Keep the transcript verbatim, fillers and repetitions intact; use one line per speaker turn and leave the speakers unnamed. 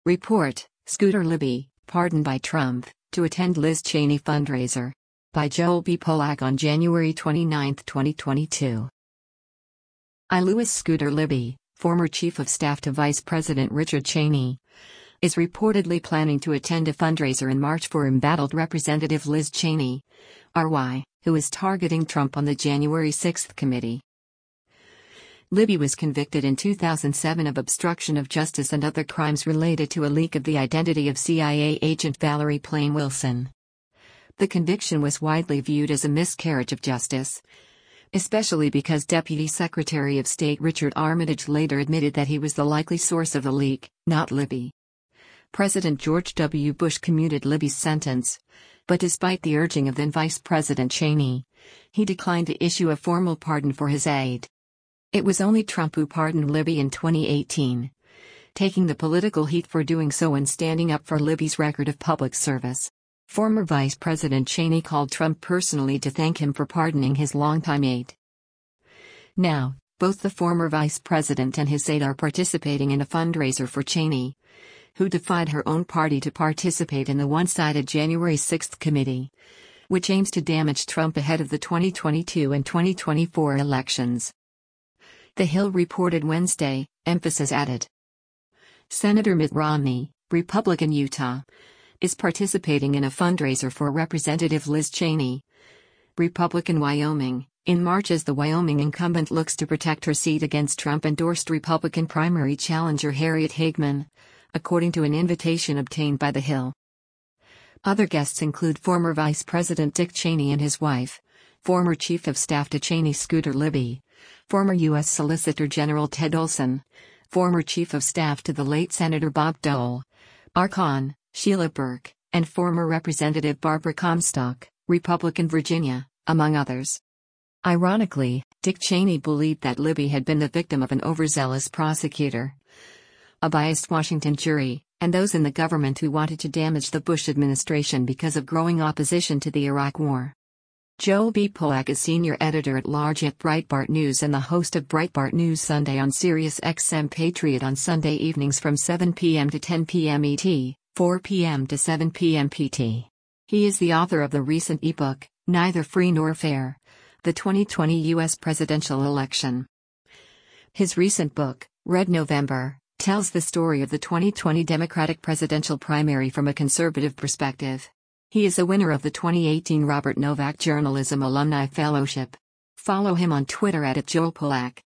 Report, Scooter Libby, pardoned by Trump, to attend Liz Cheney fundraiser. By Joel B. Polak on January twenty-ninth, twenty twenty-two. I. Louis Scooter Libby, former Chief of Staff to Vice President Richard Cheney, is reportedly planning to attend a fundraiser in March for embattled Representative Liz Cheney, R Y, who is targeting Trump on the January sixth committee. Libby was convicted in two thousand seven of obstruction of justice and other crimes related to a leak of the identity of C I A agent Valerie Plame Wilson. The conviction was widely viewed as a miscarriage of justice, especially because Deputy Secretary of State Richard Armitage later admitted that he was the likely source of the leak, not Libby. President George W. Bush commuted Libby's sentence, but despite the urging of then Vice President Cheney, he declined to issue a formal pardon for his aide. It was only Trump who pardoned Libby in twenty eighteen, taking the political heat for doing so and standing up for Libby's record of public service. Former Vice President Cheney called Trump personally to thank him for pardoning his longtime aide. Now, both the former vice president and his aide are participating in a fundraiser for Cheney, who defied her own party to participate in the one-sided January sixth committee, which aims to damage Trump ahead of the twenty twenty-two and twenty twenty-four elections. The Hill reported Wednesday, emphasis added. Senator Mitt Romney, Republican Utah, is participating in a fundraiser for Representative Liz Cheney, Republican Wyoming, in March as the Wyoming incumbent looks to protect her seat against Trump-endorsed Republican primary challenger Harriet Hageman, according to an invitation obtained by The Hill. Other guests include former Vice President Dick Cheney and his wife, former Chief of Staff to Cheney Scooter Libby, former U S Solicitor General Ted Olson, former Chief of Staff to the late Senator Bob Dole, R. Khan, Sheila Burke, and former Representative Barbara Comstock, Republican Virginia, among others. Ironically, Dick Cheney believed that Libby had been the victim of an overzealous prosecutor, a biased Washington jury, and those in the government who wanted to damage the Bush administration because of growing opposition to the Iraq War. Joel B. Polak is senior editor-at-large at Breitbart News and the host of Breitbart News Sunday on Sirius X M Patriot on Sunday evenings from seven p m to ten p m E T, four p m to seven p m P T. He is the author of the recent ebook, Neither Free Nor Fair: The twenty twenty U S Presidential Election. His recent book, Red November, tells the story of the twenty twenty Democratic presidential primary from a conservative perspective. He is a winner of the twenty eighteen Robert Novak Journalism Alumni Fellowship. Follow him on Twitter at Joel Polak.